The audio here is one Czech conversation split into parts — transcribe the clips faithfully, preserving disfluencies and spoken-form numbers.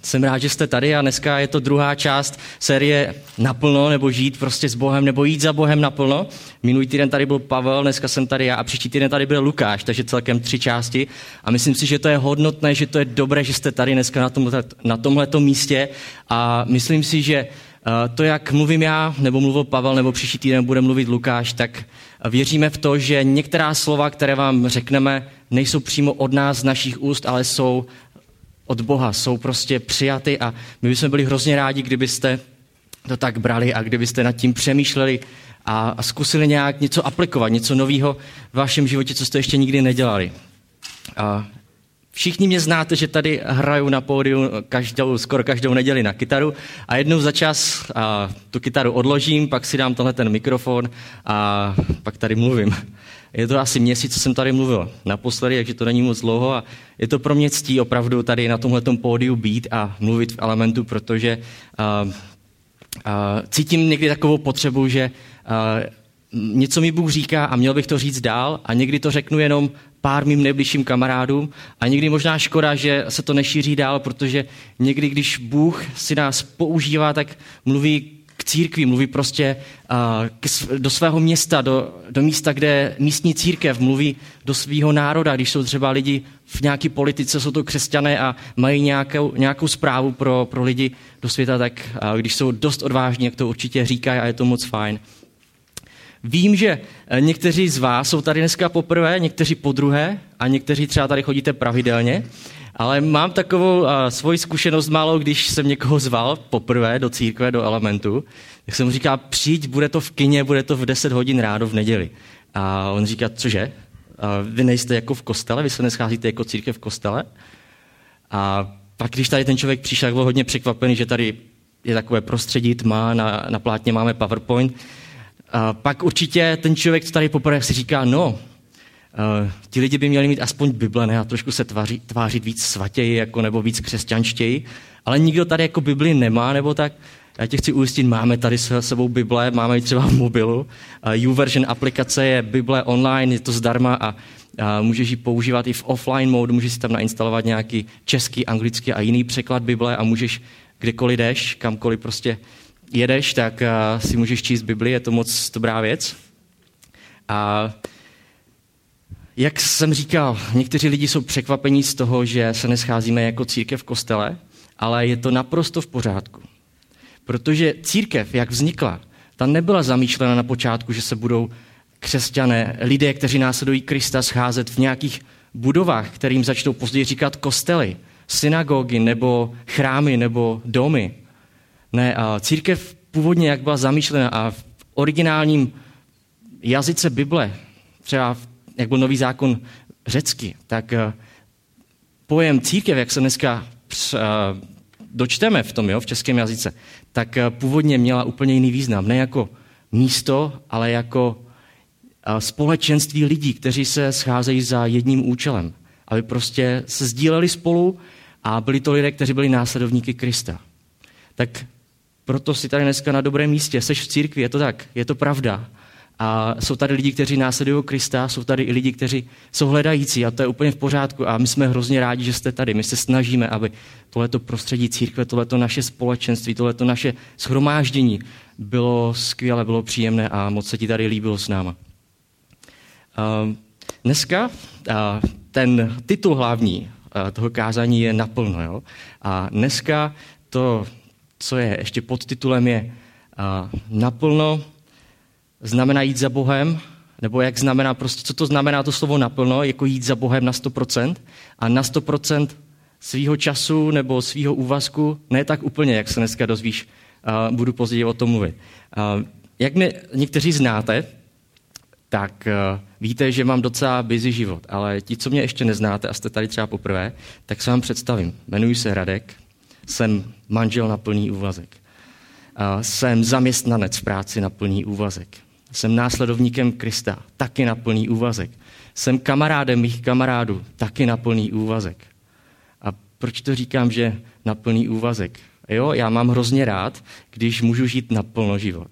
Jsem rád, že jste tady a dneska je to druhá část série Naplno, nebo žít prostě s Bohem, nebo jít za Bohem naplno. Minulý týden tady byl Pavel, dneska jsem tady já a příští týden tady byl Lukáš, takže celkem tři části. A myslím si, že to je hodnotné, že to je dobré, že jste tady dneska na tomhle, na tomhletom místě. A myslím si, že to, jak mluvím já, nebo mluvil Pavel, nebo příští týden bude mluvit Lukáš, tak věříme v to, že některá slova, které vám řekneme, nejsou přímo od nás, z našich úst, ale jsou od Boha, jsou prostě přijaty a my bychom byli hrozně rádi, kdybyste to tak brali a kdybyste nad tím přemýšleli a, a zkusili nějak něco aplikovat, něco nového v vašem životě, co jste ještě nikdy nedělali. A všichni mě znáte, že tady hraju na pódiu každou, skoro každou neděli na kytaru a jednou za čas a, tu kytaru odložím, pak si dám tenhle ten mikrofon a pak tady mluvím. Je to asi měsíc, co jsem tady mluvil naposledy, takže to není moc dlouho a je to pro mě ctí opravdu tady na tomhletom pódiu být a mluvit v Elementu, protože uh, uh, cítím někdy takovou potřebu, že uh, něco mi Bůh říká a měl bych to říct dál a někdy to řeknu jenom pár mým nejbližším kamarádům a někdy možná škoda, že se to nešíří dál, protože někdy, když Bůh si nás používá, tak mluví k církvi, mluví prostě uh, do svého města, do, do místa, kde místní církev mluví do svého národa, když jsou třeba lidi v nějaké politice, jsou to křesťané a mají nějakou, nějakou zprávu pro, pro lidi do světa, tak uh, když jsou dost odvážní, jak to určitě říkají a je to moc fajn. Vím, že někteří z vás jsou tady dneska poprvé, někteří podruhé a někteří třeba tady chodíte pravidelně, ale mám takovou uh, svoji zkušenost málo, když jsem někoho zval poprvé do církve, do Elementu, tak jsem mu říkal, přijď, bude to v kině, bude to v deset hodin ráno v neděli. A on říká, cože? Uh, vy nejste jako v kostele, vy se nescházíte jako církev v kostele? A pak, když tady ten člověk přišel, tak byl hodně překvapený, že tady je takové prostředí, tma, na, na plátně máme PowerPoint. A pak určitě ten člověk, co tady poprvé si říká, no, Uh, ti lidi by měli mít aspoň Bible, ne? A trošku se tváří, tvářit víc svatěji, jako, nebo víc křesťanštěji, ale nikdo tady jako Bibli nemá, nebo tak. Já tě chci ujistit, máme tady s sebou Bible, máme ji třeba v mobilu. Uh, YouVersion aplikace je Bible online, je to zdarma a uh, můžeš ji používat i v offline módu, můžeš si tam nainstalovat nějaký český, anglický a jiný překlad Bible a můžeš kdekoliv jdeš, kamkoliv prostě jedeš, tak uh, si můžeš číst Bibli, je to moc dobrá věc. A jak jsem říkal, někteří lidi jsou překvapení z toho, že se nescházíme jako církev v kostele, ale je to naprosto v pořádku. Protože církev, jak vznikla, ta nebyla zamýšlena na počátku, že se budou křesťané, lidé, kteří následují Krista, scházet v nějakých budovách, kterým začnou později říkat kostely, synagogy nebo chrámy nebo domy. Ne, a církev původně, jak byla zamýšlena a v originálním jazyce Bible, třeba v jak byl Nový zákon řecky, tak pojem církev, jak se dneska dočteme v tom, jo, v českém jazyce, tak původně měla úplně jiný význam. Ne jako místo, ale jako společenství lidí, kteří se scházejí za jedním účelem. Aby prostě se sdíleli spolu a byli to lidé, kteří byli následovníky Krista. Tak proto si tady dneska na dobrém místě, seš v církvi, je to tak, je to pravda. A jsou tady lidi, kteří následují Krista, jsou tady i lidi, kteří jsou hledající a to je úplně v pořádku a my jsme hrozně rádi, že jste tady. My se snažíme, aby tohleto prostředí církve, tohleto naše společenství, tohleto naše shromáždění bylo skvělé, bylo příjemné a moc se ti tady líbilo s náma. Dneska ten titul hlavní toho kázání je Naplno. Jo? A dneska to, co je ještě pod titulem, je Naplno znamená jít za Bohem, nebo jak znamená, prostě, co to znamená to slovo naplno, jako jít za Bohem na sto procent a na sto procent svýho času nebo svýho úvazku, ne tak úplně, jak se dneska dozvíš, uh, budu později o tom mluvit. Uh, jak mě někteří znáte, tak uh, víte, že mám docela busy život, ale ti, co mě ještě neznáte a jste tady třeba poprvé, tak se vám představím. Jmenuji se Radek, jsem manžel na plný úvazek. Uh, jsem zaměstnanec v práci na plný úvazek. Jsem následovníkem Krista, taky na plný úvazek. Jsem kamarádem mých kamarádů, taky na plný úvazek. A proč to říkám, že na plný úvazek? Jo, já mám hrozně rád, když můžu žít naplno život.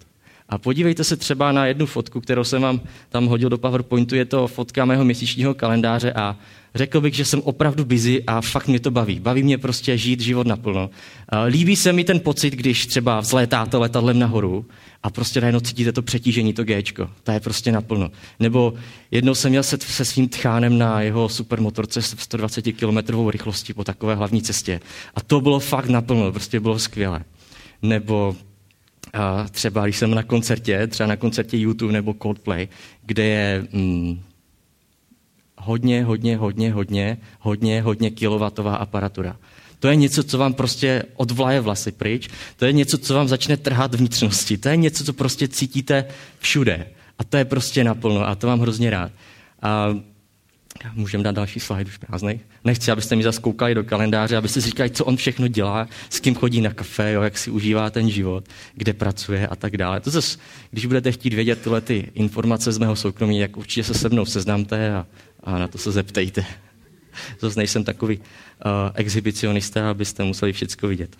A podívejte se třeba na jednu fotku, kterou jsem vám tam hodil do PowerPointu, je to fotka mého měsíčního kalendáře a řekl bych, že jsem opravdu busy a fakt mě to baví. Baví mě prostě žít život naplno. Líbí se mi ten pocit, když třeba vzlétáte letadlem nahoru a prostě najednou cítíte to přetížení, to géčko. To je prostě naplno. Nebo jednou jsem jel se, se svým tchánem na jeho supermotorce s sto dvacet kilometrů rychlostí po takové hlavní cestě. A to bylo fakt naplno, prostě bylo skvělé. Nebo a třeba, když jsem na koncertě, třeba na koncertě YouTube nebo Coldplay, kde je mm, hodně, hodně, hodně, hodně, hodně, hodně kilowatová aparatura. To je něco, co vám prostě odvlaje vlasy pryč, to je něco, co vám začne trhat vnitřnosti, to je něco, co prostě cítíte všude. A to je prostě naplno a to mám hrozně rád. A můžeme dát další slide, už prázdnej. Nechci, abyste mi zase koukali do kalendáře, abyste si říkali, co on všechno dělá, s kým chodí na kafe, jo, jak si užívá ten život, kde pracuje a tak dále. To zase, když budete chtít vědět tyhle ty informace z mého soukromí, jak určitě se se mnou seznamte a, a na to se zeptejte. Zase nejsem takový uh, exhibicionista, abyste museli všecko vidět.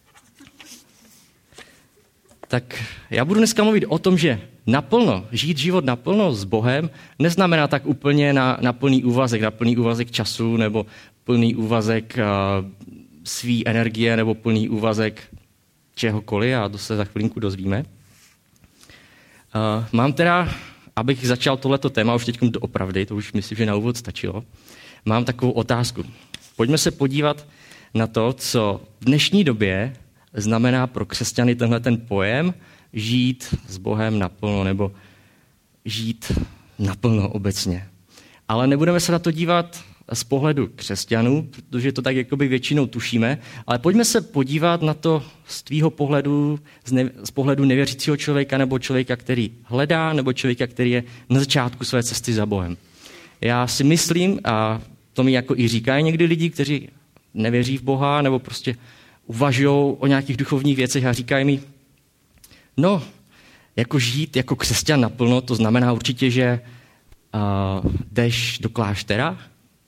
Tak já budu dneska mluvit o tom, že naplno, žít život naplno s Bohem neznamená tak úplně na, na plný úvazek, na plný úvazek času nebo plný úvazek uh, svý energie nebo plný úvazek čehokoliv a to se za chvilinku dozvíme. Uh, mám teda, abych začal tohleto téma už teď doopravdy, to už myslím, že na úvod stačilo, mám takovou otázku. Pojďme se podívat na to, co v dnešní době znamená pro křesťany tenhle ten pojem žít s Bohem naplno nebo žít naplno obecně. Ale nebudeme se na to dívat z pohledu křesťanů, protože to tak jakoby většinou tušíme, ale pojďme se podívat na to z tvýho pohledu, z, ne, z pohledu nevěřícího člověka nebo člověka, který hledá, nebo člověka, který je na začátku své cesty za Bohem. Já si myslím, a to mi jako i říkají někdy lidi, kteří nevěří v Boha nebo prostě uvažují o nějakých duchovních věcech a říkají mi, no, jako žít jako křesťan naplno, to znamená určitě, že uh, jdeš do kláštera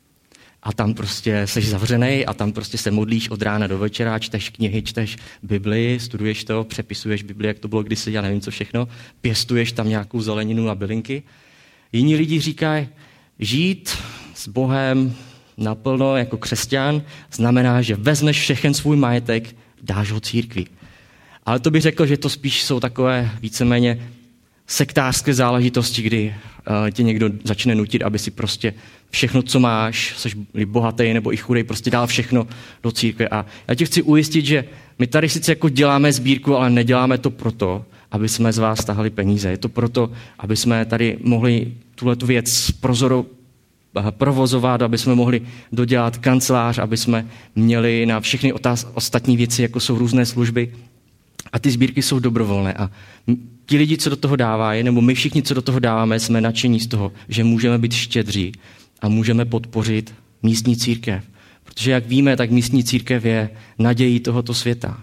a tam prostě seš zavřenej a tam prostě se modlíš od rána do večera, čteš knihy, čteš Bibli, studuješ to, přepisuješ Bibli, jak to bylo kdysi, já nevím co všechno, pěstuješ tam nějakou zeleninu a bylinky. Jiní lidi říkají, žít s Bohem naplno jako křesťan znamená, že vezmeš všechen svůj majetek, dáš ho církvi. Ale to bych řekl, že to spíš jsou takové víceméně sektářské záležitosti, kdy uh, tě někdo začne nutit, aby si prostě všechno, co máš, jsi bohatý nebo i chudej, prostě dal všechno do církve. A já tě chci ujistit, že my tady sice jako děláme sbírku, ale neděláme to proto, aby jsme z vás tahali peníze. Je to proto, aby jsme tady mohli tuhletu věc prozoro provozovat, aby jsme mohli dodělat kancelář, aby jsme měli na všechny otáz- ostatní věci, jako jsou různé služby. A ty sbírky jsou dobrovolné. A ti lidi, co do toho dávají, nebo my všichni, co do toho dáváme, jsme nadšení z toho, že můžeme být štědří a můžeme podpořit místní církev. Protože jak víme, tak místní církev je nadějí tohoto světa.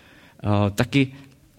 Taky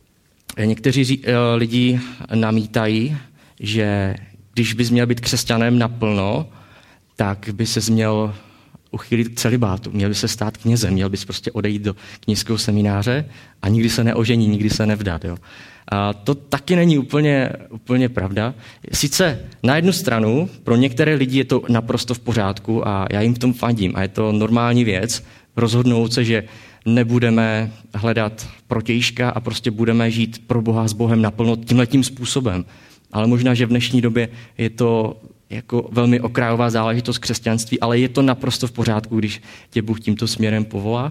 někteří lidi namítají, že když bys měl být křesťanem naplno, tak by ses měl uchylit k celibátu, měl by se stát knězem, měl bys prostě odejít do kněžského semináře a nikdy se neožení, nikdy se nevdat. Jo. A to taky není úplně, úplně pravda. Sice na jednu stranu pro některé lidi je to naprosto v pořádku a já jim v tom fandím a je to normální věc rozhodnout se, že nebudeme hledat protějška a prostě budeme žít pro Boha s Bohem naplno tímhletím způsobem. Ale možná, že v dnešní době je to jako velmi okrajová záležitost křesťanství, ale je to naprosto v pořádku, když tě Bůh tímto směrem povolá.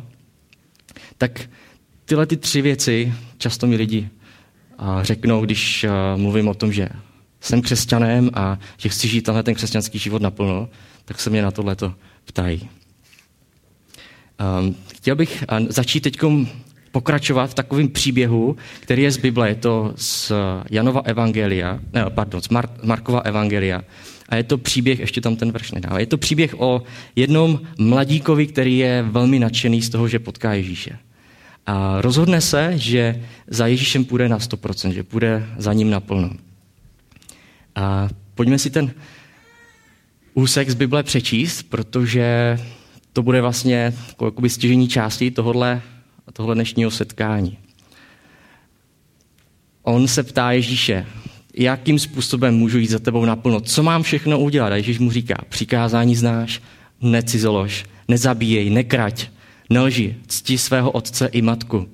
Tak tyhle ty tři věci často mi lidi řeknou, když mluvím o tom, že jsem křesťanem a že chci žít tenhle ten křesťanský život naplno, tak se mě na tohleto ptají. Chtěl bych začít teď pokračovat v takovém příběhu, který je z Bible, je to z Janova evangelia, ne, pardon, z Mar- Markova evangelia. A je to příběh, ještě tam ten verš nedává, je to příběh o jednom mladíkovi, který je velmi nadšený z toho, že potká Ježíše. A rozhodne se, že za Ježíšem půjde na sto procent, že půjde za ním naplno. A pojďme si ten úsek z Bible přečíst, protože to bude vlastně jakoby stěžení části tohohle, tohle dnešního setkání. on se ptá Ježíše, jakým způsobem můžu jít za tebou naplno, co mám všechno udělat. A Ježíš mu říká, přikázání znáš, necizolož, nezabíjej, nekrať, nelži, cti svého otce i matku.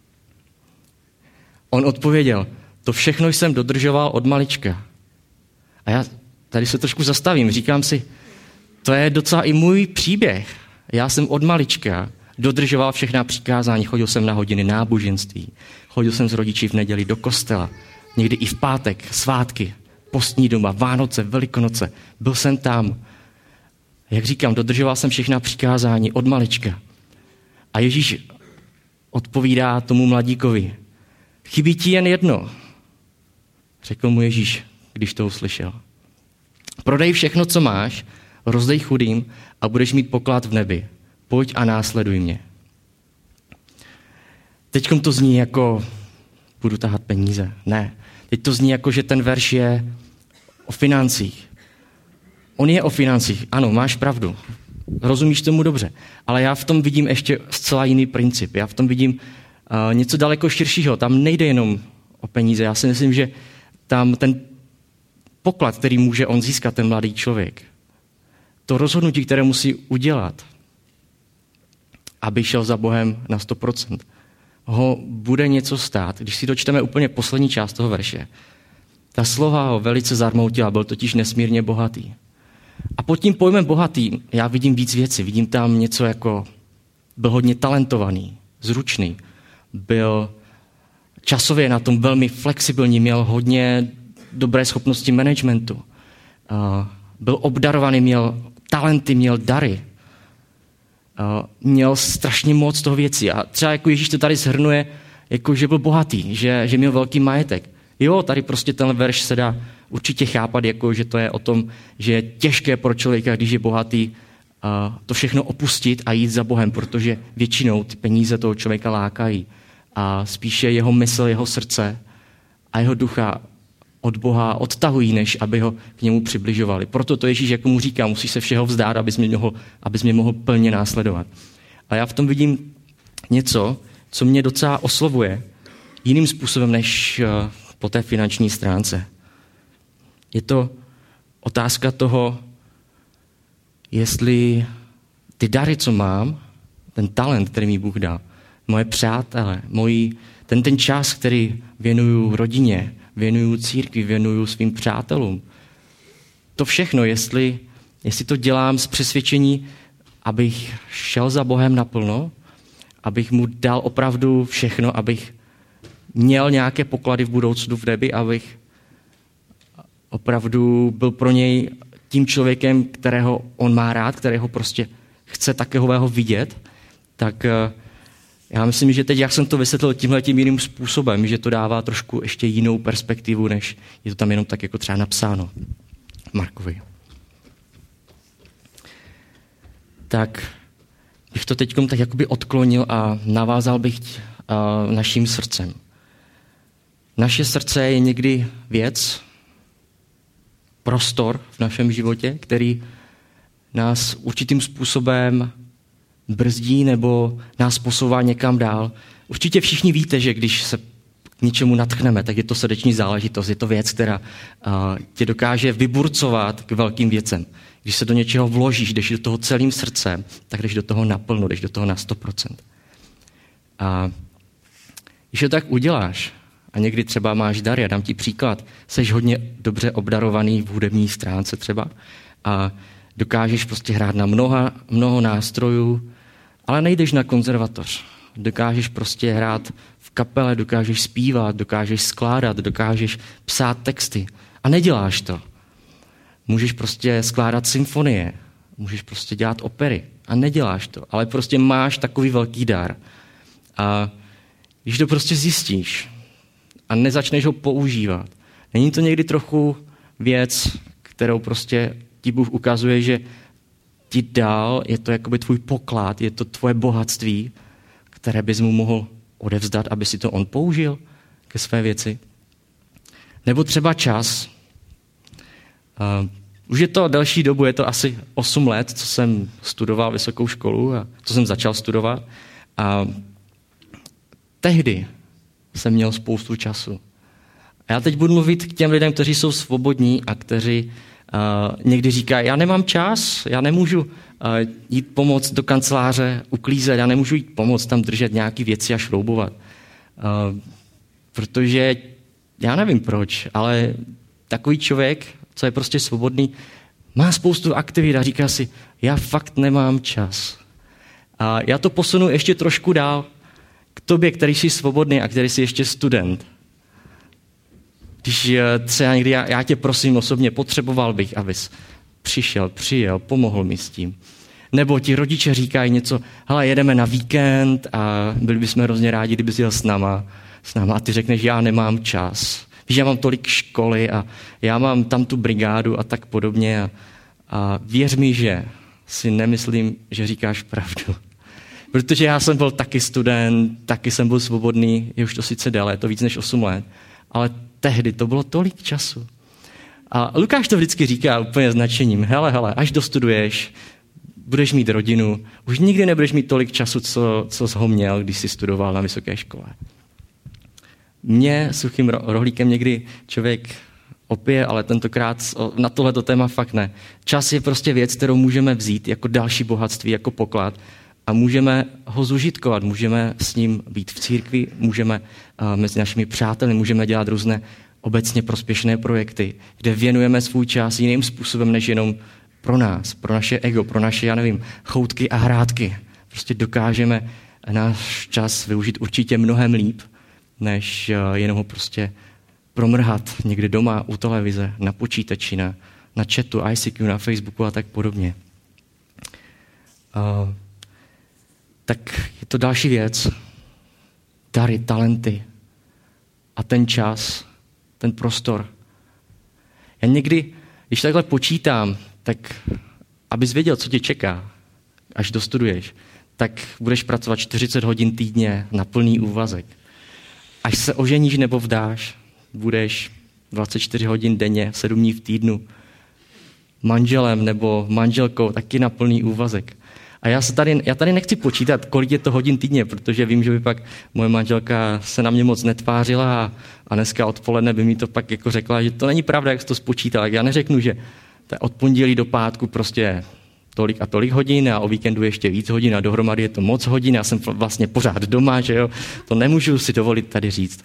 On odpověděl, to všechno jsem dodržoval od malička. A já tady se trošku zastavím, říkám si, to je docela i můj příběh. Já jsem od malička dodržoval všechna přikázání, chodil jsem na hodiny náboženství, chodil jsem s rodiči v neděli do kostela, někdy i v pátek, svátky, postní doba, Vánoce, Velikonoce. Byl jsem tam. Jak říkám, dodržoval jsem všechna přikázání od malička. A Ježíš odpovídá tomu mladíkovi, chybí ti jen jedno, řekl mu Ježíš, když to uslyšel. Prodej všechno, co máš, rozdej chudým a budeš mít poklad v nebi. Pojď a následuj mě. Teďkom to zní jako, budu tahat peníze. Ne. Teď to zní jako, že ten verš je o financích. On je o financích. Ano, máš pravdu. Rozumíš tomu dobře. Ale já v tom vidím ještě zcela jiný princip. Já v tom vidím uh, něco daleko širšího. Tam nejde jenom o peníze. Já si myslím, že tam ten poklad, který může on získat, ten mladý člověk, to rozhodnutí, které musí udělat, aby šel za Bohem na sto procent, ho bude něco stát. Když si dočteme úplně poslední část toho verše, ta slova ho velice zarmoutila, byl totiž nesmírně bohatý. A pod tím pojmem bohatý já vidím víc věcí. Vidím tam něco jako, byl hodně talentovaný, zručný, byl časově na tom velmi flexibilní, měl hodně dobré schopnosti managementu, byl obdarovaný, měl talenty, měl dary, měl strašně moc toho věcí. A třeba jako Ježíš to tady shrnuje, jako že byl bohatý, že, že měl velký majetek. Jo, tady prostě ten verš se dá určitě chápat, jako že to je o tom, že je těžké pro člověka, když je bohatý, to všechno opustit a jít za Bohem, protože většinou ty peníze toho člověka lákají. A spíše jeho mysl, jeho srdce a jeho ducha od Boha odtahují, než aby ho k němu přibližovali. Proto to Ježíš jako mu říká, musíš se všeho vzdát, abys mě mohl, abys mě mohl plně následovat. A já v tom vidím něco, co mě docela oslovuje jiným způsobem, než po té finanční stránce. Je to otázka toho, jestli ty dary, co mám, ten talent, který mi Bůh dal, moje přátelé, moji, ten, ten čas, který věnuju rodině, věnuju církvi, věnuju svým přátelům. To všechno, jestli, jestli to dělám z přesvědčení, abych šel za Bohem naplno, abych mu dal opravdu všechno, abych měl nějaké poklady v budoucnu v nebi, abych opravdu byl pro něj tím člověkem, kterého on má rád, kterého prostě chce takového vidět, tak já myslím, že teď, jak jsem to vysvětlil tímhletím jiným způsobem, že to dává trošku ještě jinou perspektivu, než je to tam jenom tak jako třeba napsáno Markovi. Tak bych to teď tak jakoby odklonil a navázal bych uh, naším srdcem. Naše srdce je někdy věc, prostor v našem životě, který nás určitým způsobem brzdí nebo nás posouvá někam dál. Určitě všichni víte, že když se k něčemu natchneme, tak je to srdeční záležitost, je to věc, která uh, tě dokáže vyburcovat k velkým věcem. Když se do něčeho vložíš, jdeš do toho celým srdcem, tak jdeš do toho naplno, jdeš do toho na sto procent. A když to tak uděláš, a někdy třeba máš dar, já dám ti příklad, seš hodně dobře obdarovaný v hudební stránce třeba a dokážeš prostě hrát na mnoha, mnoho nástrojů, ale nejdeš na konzervatoř. Dokážeš prostě hrát v kapele, dokážeš zpívat, dokážeš skládat, dokážeš psát texty a neděláš to. Můžeš prostě skládat symfonie, můžeš prostě dělat opery a neděláš to, ale prostě máš takový velký dar. A když to prostě zjistíš a nezačneš ho používat, není to někdy trochu věc, kterou prostě ti Bůh ukazuje, že ti dal, je to jakoby tvůj poklad, je to tvoje bohatství, které bys mu mohl odevzdat, aby si to on použil ke své věci. Nebo třeba čas. Uh, už je to delší dobu, je to asi osm let, co jsem studoval vysokou školu a co jsem začal studovat. A tehdy jsem měl spoustu času. A já teď budu mluvit k těm lidem, kteří jsou svobodní a kteří uh, někdy říkají, já nemám čas, já nemůžu uh, jít pomoct do kanceláře, uklízet, já nemůžu jít pomoct tam držet nějaké věci a šroubovat. Uh, protože já nevím proč, ale takový člověk, co je prostě svobodný, má spoustu aktivit a říká si, já fakt nemám čas. A já to posunu ještě trošku dál k tobě, který jsi svobodný a který jsi ještě student. Když třeba někdy já, já tě prosím osobně, potřeboval bych, abys přišel, přijel, pomohl mi s tím. Nebo ti rodiče říkají něco, hele, jedeme na víkend a byli bychom hrozně rádi, kdyby jsi jel s náma, s náma a ty řekneš, já nemám čas. Víš, já mám tolik školy a já mám tam tu brigádu a tak podobně. A, a věř mi, že si nemyslím, že říkáš pravdu. Protože já jsem byl taky student, taky jsem byl svobodný, je už to sice déle, je to víc než osm let, ale tehdy to bylo tolik času. A Lukáš to vždycky říká úplně značením, hele, hele, až dostuduješ, budeš mít rodinu, už nikdy nebudeš mít tolik času, co, co jsi ho měl, když jsi studoval na vysoké škole. Mě suchým rohlíkem někdy člověk opije, ale tentokrát na tohleto téma fakt ne. Čas je prostě věc, kterou můžeme vzít jako další bohatství, jako poklad a můžeme ho zužitkovat, můžeme s ním být v církvi, můžeme uh, mezi našimi přáteli, můžeme dělat různé obecně prospěšné projekty, kde věnujeme svůj čas jiným způsobem, než jenom pro nás, pro naše ego, pro naše, já nevím, choutky a hrátky. Prostě dokážeme náš čas využít určitě mnohem líp, než uh, jenom ho prostě promrhat někde doma, u televize, na počítači, na, na chatu, I C Q, na Facebooku a tak podobně. Uh, tak je to další věc. Dary, talenty a ten čas, ten prostor. Já někdy, když takhle počítám, tak abys věděl, co tě čeká, až dostuduješ, tak budeš pracovat čtyřicet hodin týdně na plný úvazek. Až se oženíš nebo vdáš, budeš dvacet čtyři hodin denně, sedm dní v týdnu manželem nebo manželkou, taky na plný úvazek. A já, se tady, já tady nechci počítat, kolik je to hodin týdně, protože vím, že by pak moje manželka se na mě moc netvářila a, a dneska odpoledne by mi to pak jako řekla, že to není pravda, jak jsi to spočítal. Já neřeknu, že od pondělí do pátku prostě tolik a tolik hodin a o víkendu ještě víc hodin a dohromady je to moc hodin. Já jsem vlastně pořád doma, že jo. To nemůžu si dovolit tady říct.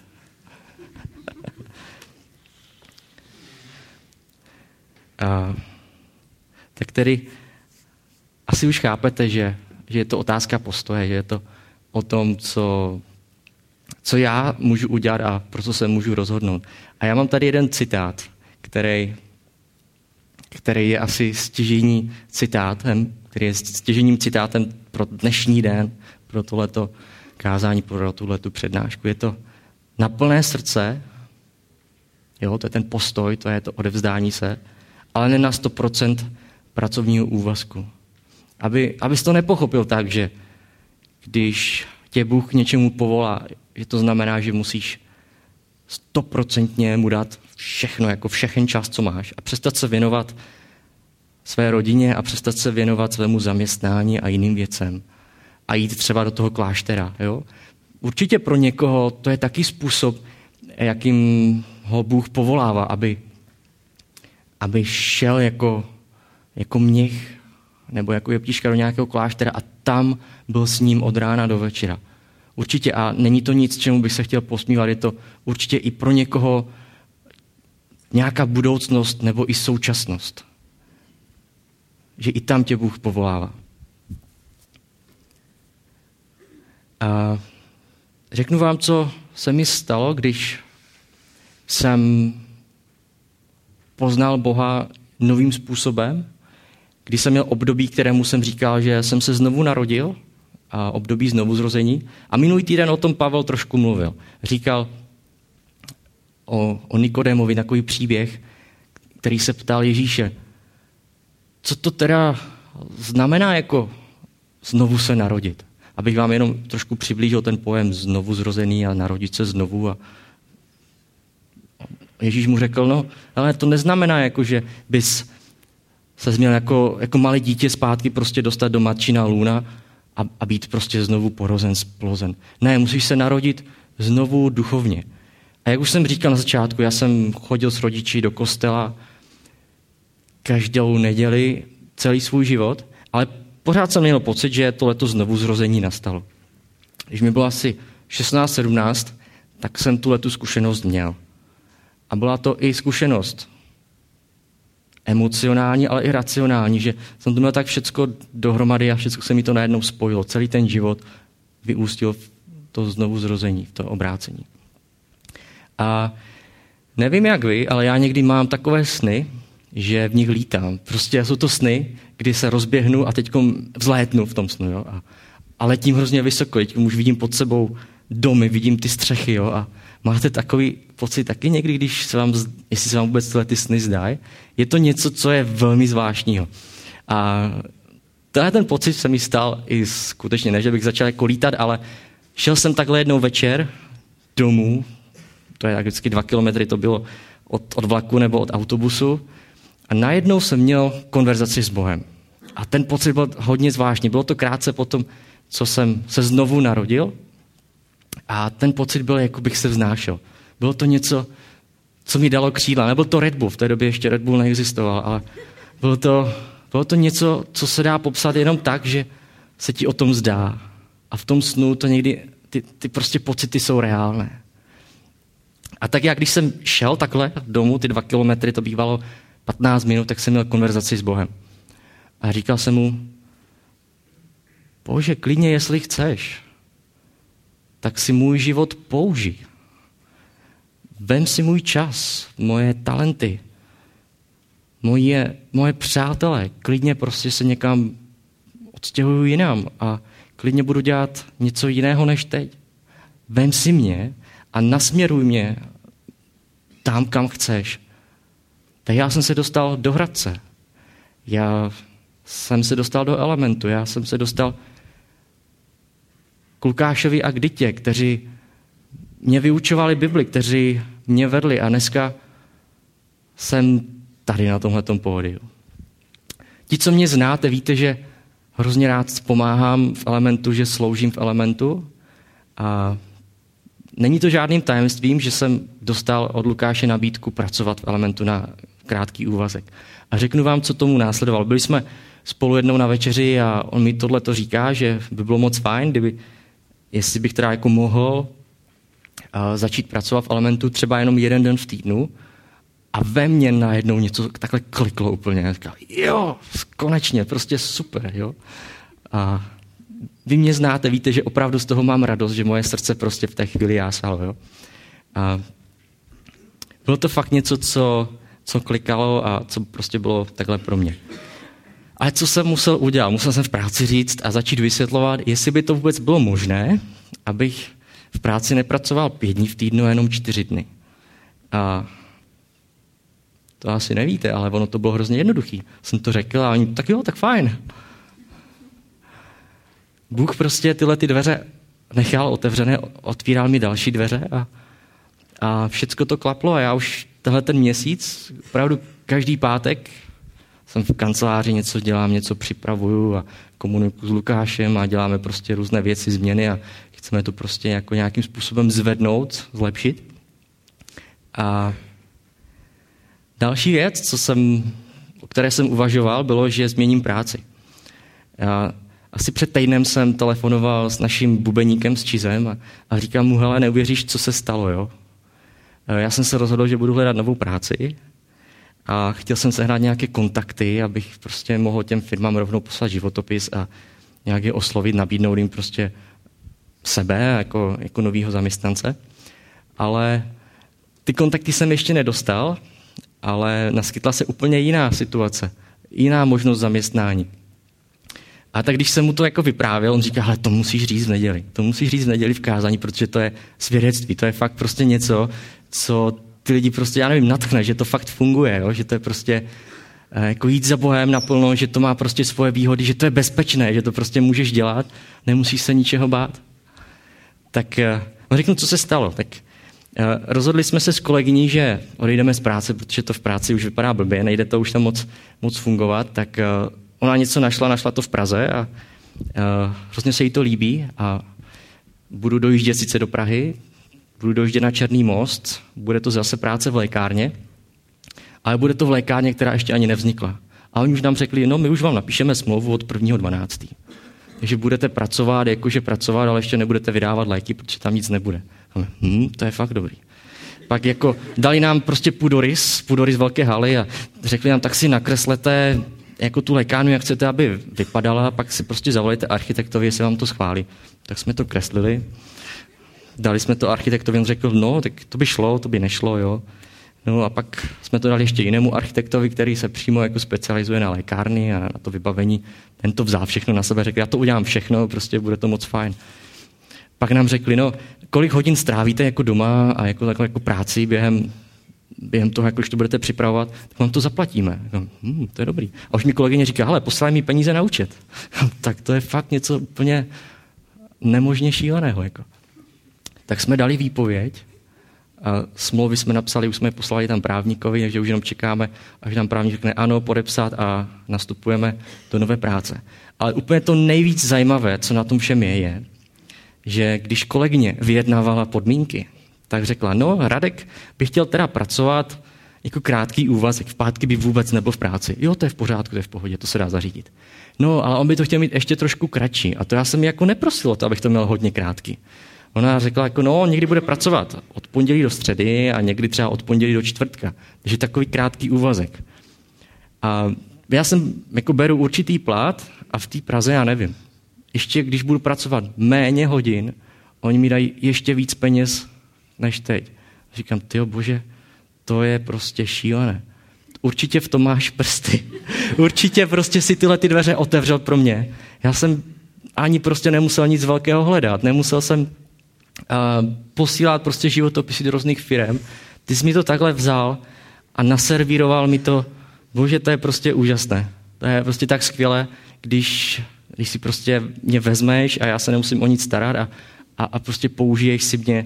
A, tak tedy asi už chápete, že, že je to otázka postoje, že je to o tom, co, co já můžu udělat a pro co se můžu rozhodnout. A já mám tady jeden citát, který, který je asi stěžejní citátem, který je stěžejním citátem pro dnešní den, pro tohleto kázání, pro tuhletu přednášku. Je to na plné srdce, jo, to je ten postoj, to je to odevzdání se, ale ne na sto procent pracovního úvazku. Aby, abys to nepochopil tak, že když tě Bůh k něčemu povolá, že to znamená, že musíš stoprocentně mu dát všechno, jako všechen čas, co máš a přestat se věnovat své rodině a přestat se věnovat svému zaměstnání a jiným věcem a jít třeba do toho kláštera. Jo? Určitě pro někoho to je taky způsob, jakým ho Bůh povolává, aby, aby šel jako, jako mnich nebo jako jeptiška do nějakého kláštera a tam byl s ním od rána do večera. Určitě a není to nic, čemu bych se chtěl posmívat, je to určitě i pro někoho nějaká budoucnost nebo i současnost. Že i tam tě Bůh povolává. A řeknu vám, co se mi stalo, když jsem poznal Boha novým způsobem, když jsem měl období, kterému jsem říkal, že jsem se znovu narodil, a období znovuzrození. A minulý týden o tom Pavel trošku mluvil. Říkal o, o Nikodémovi takový příběh, který se ptal Ježíše, co to teda znamená jako znovu se narodit. Abych vám jenom trošku přiblížil ten pojem znovuzrozený a narodit se znovu. A Ježíš mu řekl, no, ale to neznamená, jako, že bys se měl jako, jako malé dítě zpátky prostě dostat do matčina lůna a, a být prostě znovu porozen, splozen. Ne, musíš se narodit znovu duchovně. A jak už jsem říkal na začátku, já jsem chodil s rodiči do kostela každou neděli celý svůj život, ale pořád jsem měl pocit, že to letos znovu zrození nastalo. Když mi bylo asi šestnáct sedmnáct, tak jsem tu letu zkušenost měl. A byla to i zkušenost emocionální, ale i racionální, že jsem to měl tak všecko dohromady a všecko se mi to najednou spojilo. Celý ten život vyústil v to znovu zrození, v to obrácení. A nevím jak vy, ale já někdy mám takové sny, že v nich lítám. Prostě jsou to sny, kdy se rozběhnu a teď vzlétnu v tom snu. Jo? A, a letím hrozně vysoko. Teď už vidím pod sebou domy, vidím ty střechy. Jo? A máte takový pocit taky někdy, když se vám, jestli se vám vůbec tyhle ty sny zdají? Je to něco, co je velmi zvláštního. A tenhle ten pocit se mi stal i skutečně, ne, že bych začal jako lítat, ale šel jsem takhle jednou večer domů, to je tak vždycky dva kilometry, to bylo od, od vlaku nebo od autobusu, a najednou jsem měl konverzaci s Bohem. A ten pocit byl hodně zvláštní. Bylo to krátce potom, co jsem se znovu narodil, a ten pocit byl, jako bych se vznášel. Bylo to něco, co mi dalo křídla. Nebyl to Red Bull, v té době ještě Red Bull neexistoval, ale bylo to, bylo to něco, co se dá popsat jenom tak, že se ti o tom zdá. A v tom snu to někdy, ty, ty prostě pocity jsou reálné. A tak já, když jsem šel takhle domů, ty dva kilometry, to bývalo patnáct minut, tak jsem měl konverzaci s Bohem. A říkal jsem mu, Bože, klidně, jestli chceš, tak si můj život použij. Vem si můj čas, moje talenty, moje, moje přátelé, klidně prostě se někam odstěhuju jinam a klidně budu dělat něco jiného než teď. Vem si mě a nasměruj mě tam, kam chceš. Tak já jsem se dostal do Hradce. Já jsem se dostal do Elementu. Já jsem se dostal k Lukášovi a k Dytě, kteří mě vyučovali Bibli, kteří mě vedli a dneska jsem tady na tomhletom pódiu. Ti, co mě znáte, víte, že hrozně rád pomáhám v Elementu, že sloužím v Elementu a není to žádným tajemstvím, že jsem dostal od Lukáše nabídku pracovat v Elementu na krátký úvazek. A řeknu vám, co tomu následovalo. Byli jsme spolu jednou na večeři a on mi tohle to říká, že by bylo moc fajn, kdyby, jestli bych teda jako mohl uh, začít pracovat v Elementu třeba jenom jeden den v týdnu a ve mně najednou něco takhle kliklo úplně. Říkal, jo, konečně, prostě super, jo. A vy mě znáte, víte, že opravdu z toho mám radost, že moje srdce prostě v té chvíli jásalo, jo. A bylo to fakt něco, co, co klikalo a co prostě bylo takhle pro mě. Ale co jsem musel udělat? Musel jsem v práci říct a začít vysvětlovat, jestli by to vůbec bylo možné, abych v práci nepracoval pět dní v týdnu, jenom čtyři dny. A to asi nevíte, ale ono to bylo hrozně jednoduchý. Jsem to řekl a oni, tak jo, tak fajn. Bůh prostě tyhle ty dveře nechal otevřené, otvíral mi další dveře a, a všecko to klaplo a já už tenhle ten měsíc, opravdu každý pátek jsem v kanceláři, něco dělám, něco připravuju a komunikuju s Lukášem a děláme prostě různé věci, změny a chceme to prostě jako nějakým způsobem zvednout, zlepšit. A další věc, co jsem, o které jsem uvažoval, bylo, že změním práci. Já asi před týdnem jsem telefonoval s naším bubeníkem s Čizem a, a říkám mu, hele, neuvěříš, co se stalo, jo? Já jsem se rozhodl, že budu hledat novou práci a chtěl jsem sehnat nějaké kontakty, abych prostě mohl těm firmám rovnou poslat životopis a nějak je oslovit, nabídnout jim prostě sebe jako, jako novýho zaměstnance. Ale ty kontakty jsem ještě nedostal, ale naskytla se úplně jiná situace, jiná možnost zaměstnání. A tak když jsem mu to jako vyprávěl, on říká, hele, to musíš říct v neděli. To musíš říct v neděli v kázání, protože to je svědectví. To je fakt prostě něco, co ty lidi prostě, já nevím, natchne, že to fakt funguje, jo? Že to je prostě eh, jako jít za Bohem naplno, že to má prostě svoje výhody, že to je bezpečné, že to prostě můžeš dělat, nemusíš se ničeho bát. Tak eh, no řeknu, co se stalo. Tak eh, rozhodli jsme se s kolegyní, že odejdeme z práce, protože to v práci už vypadá blbě, nejde to už tam moc, moc fungovat, tak eh, ona něco našla, našla to v Praze a uh, hrozně se jí to líbí a budu dojíždět sice do Prahy, budu dojíždět na Černý most, bude to zase práce v lékárně, ale bude to v lékárně, která ještě ani nevznikla. A oni už nám řekli, no my už vám napíšeme smlouvu od prvního dvanáctého Takže budete pracovat, jakože pracovat, ale ještě nebudete vydávat léky, protože tam nic nebude. Hm, to je fakt dobrý. Pak jako dali nám prostě půdorys, půdorys velké haly a řekli nám, tak si nakreslete jako tu lékárnu, jak chcete, aby vypadala, pak si prostě zavolejte architektovi, jestli vám to schválí. Tak jsme to kreslili, dali jsme to architektovi, on řekl, no, tak to by šlo, to by nešlo, jo. No a pak jsme to dali ještě jinému architektovi, který se přímo jako specializuje na lékárny a na to vybavení. Ten to vzal všechno na sebe, řekl, já to udělám všechno, prostě bude to moc fajn. Pak nám řekli, no, kolik hodin strávíte jako doma a jako, jako, jako práci během, během toho, jak už to budete připravovat, tak vám to zaplatíme. Hm, to je dobrý. A už mi kolegyně říká, hele, poslali mi peníze na účet. Tak to je fakt něco úplně nemožně šíleného. Jako. Tak jsme dali výpověď, a smlouvy jsme napsali, už jsme je poslali tam právníkovi, takže už jenom čekáme, až nám právník řekne ano, podepsat a nastupujeme do nové práce. Ale úplně to nejvíc zajímavé, co na tom všem je, je, že když kolegyně vyjednávala podmínky, tak řekla, no, Radek by chtěl teda pracovat jako krátký úvazek, v pátky by vůbec nebyl v práci. Jo, to je v pořádku, to je v pohodě, to se dá zařídit. No, ale on by to chtěl mít ještě trošku kratší a to já jsem jako neprosil o to, abych to měl hodně krátký. Ona řekla, jako no, někdy bude pracovat od pondělí do středy a někdy třeba od pondělí do čtvrtka. Takže takový krátký úvazek. A já jsem jako beru určitý plat a v té Praze já nevím. Ještě když budu pracovat méně hodin, oni mi dají ještě víc peněz než teď. Říkám, tyjo bože, to je prostě šílené. Určitě v tom máš prsty. Určitě prostě si tyhle ty dveře otevřel pro mě. Já jsem ani prostě nemusel nic velkého hledat. Nemusel jsem Uh, posílat prostě životopisy do různých firem. Ty jsi mi to takhle vzal a naservíroval mi to. Bože, to je prostě úžasné. To je prostě tak skvělé, když, když si prostě mě vezmeš a já se nemusím o nic starat a, a, a prostě použiješ si mě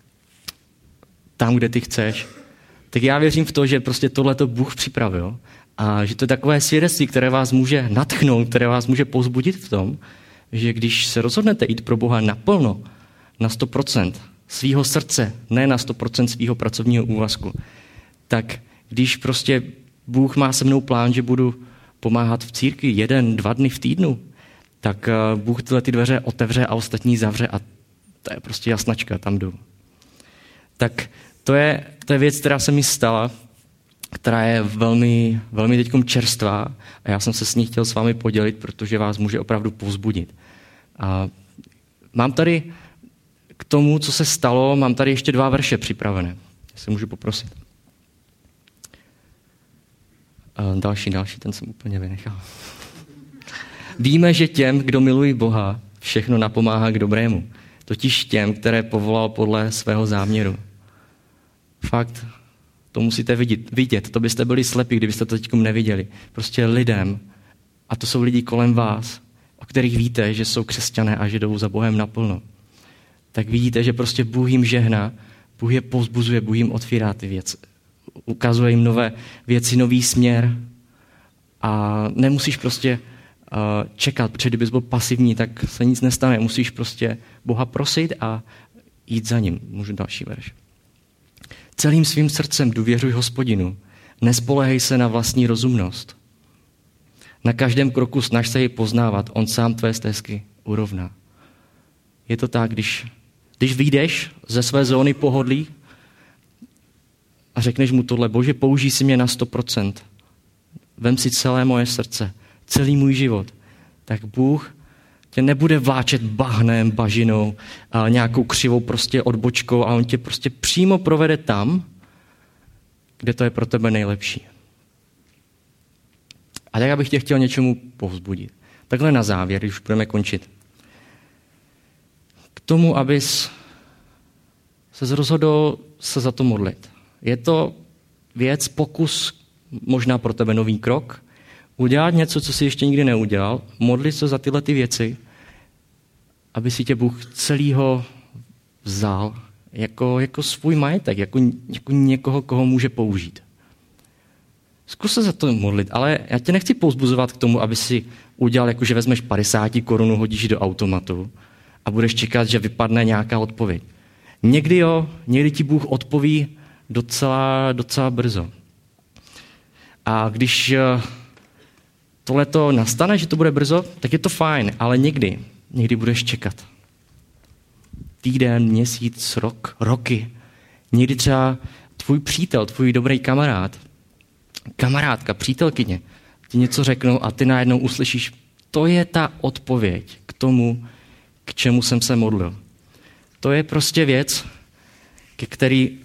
tam, kde ty chceš. Tak já věřím v to, že prostě tohleto Bůh připravil a že to je takové svědectví, které vás může nadchnout, které vás může povzbudit v tom, že když se rozhodnete jít pro Boha naplno, na sto procent svýho srdce, ne na sto procent svýho pracovního úvazku, tak když prostě Bůh má se mnou plán, že budu pomáhat v církvi jeden, dva dny v týdnu, tak Bůh tyhle ty dveře otevře a ostatní zavře a to je prostě jasnačka, tam jdu. Tak to je, to je věc, která se mi stala, která je velmi, velmi teďkom čerstvá a já jsem se s ní chtěl s vámi podělit, protože vás může opravdu povzbudit. A mám tady k tomu, co se stalo, mám tady ještě dva verše připravené. Jestli můžu poprosit. A další, další, ten jsem úplně vynechal. Víme, že těm, kdo milují Boha, všechno napomáhá k dobrému. Totiž těm, které povolal podle svého záměru. Fakt, to musíte vidět. vidět. To byste byli slepí, kdybyste to teďkom neviděli. Prostě lidem, a to jsou lidi kolem vás, o kterých víte, že jsou křesťané a že jdou za Bohem naplno. Tak vidíte, že prostě Bůh jim žehná, Bůh je povzbuzuje, Bůh jim otvírá ty věci. Ukazuje jim nové věci, nový směr a nemusíš prostě uh, čekat, protože kdybys byl pasivní, tak se nic nestane. Musíš prostě Boha prosit a jít za ním. Můžu další verš. Celým svým srdcem důvěřuj Hospodinu. Nespolehej se na vlastní rozumnost. Na každém kroku snaž se ji poznávat. On sám tvé stezky urovná. Je to tak, když, když vyjdeš ze své zóny pohodlí a řekneš mu tohle, Bože, použij si mě na sto procent. Vem si celé moje srdce, celý můj život. Tak Bůh tě nebude vláčet bahnem, bažinou, a nějakou křivou prostě odbočkou a on tě prostě přímo provede tam, kde to je pro tebe nejlepší. A tak já bych tě chtěl něčemu povzbudit. Takhle na závěr, když už budeme končit. K tomu, abys se rozhodl se za to modlit. Je to věc, pokus, možná pro tebe nový krok, udělat něco, co jsi ještě nikdy neudělal, modlit se za tyhle ty věci, aby si tě Bůh celýho vzal jako, jako svůj majetek, jako, jako někoho, koho může použít. Zkus se za to modlit, ale já tě nechci povzbuzovat k tomu, aby si udělal, jako že vezmeš padesát korun, hodíš do automatu a budeš čekat, že vypadne nějaká odpověď. Někdy jo, někdy ti Bůh odpoví docela, docela brzo. A když tohleto nastane, že to bude brzo, tak je to fajn, ale někdy, někdy budeš čekat. Týden, měsíc, rok, roky. Někdy třeba tvůj přítel, tvůj dobrý kamarád, kamarádka, přítelkyně ti něco řeknou a ty najednou uslyšíš, to je ta odpověď k tomu, k čemu jsem se modlil. To je prostě věc, ke který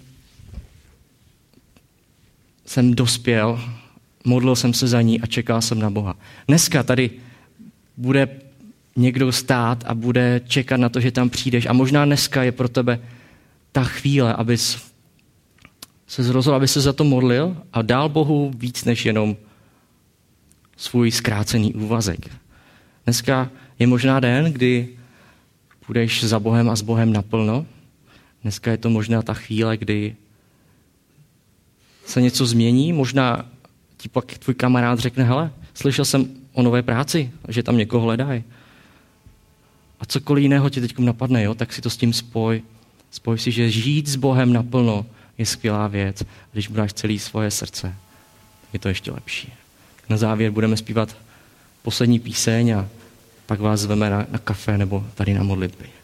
jsem dospěl, modlil jsem se za ní a čekal jsem na Boha. Dneska tady bude někdo stát a bude čekat na to, že tam přijdeš a možná dneska je pro tebe ta chvíle, abys se rozhodl, aby se za to modlil a dal Bohu víc než jenom svůj zkrácený úvazek. Dneska je možná den, kdy půjdeš za Bohem a s Bohem naplno. Dneska je to možná ta chvíle, kdy se něco změní. Možná ti pak tvůj kamarád řekne, hele, slyšel jsem o nové práci, že tam někoho hledají. A cokoliv jiného tě teď napadne, jo, tak si to s tím spoj. Spoj si, že žít s Bohem naplno je skvělá věc. A když budeš celé svoje srdce, je to ještě lepší. Na závěr budeme zpívat poslední píseň a pak vás zveme na, na kafe nebo tady na modlitby.